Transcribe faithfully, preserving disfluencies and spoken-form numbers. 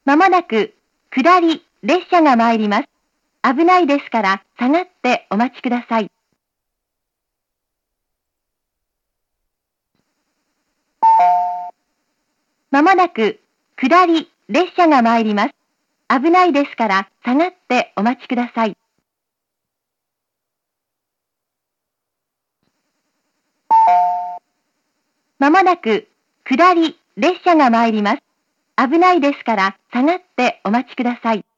まもなく下り列車が参ります。危ないですから下がってお待ちください。まもなく下り列車が参ります。危ないですから下がってお待ちください。まもなく下り列車が参ります。危ないですから下がってお待ちください。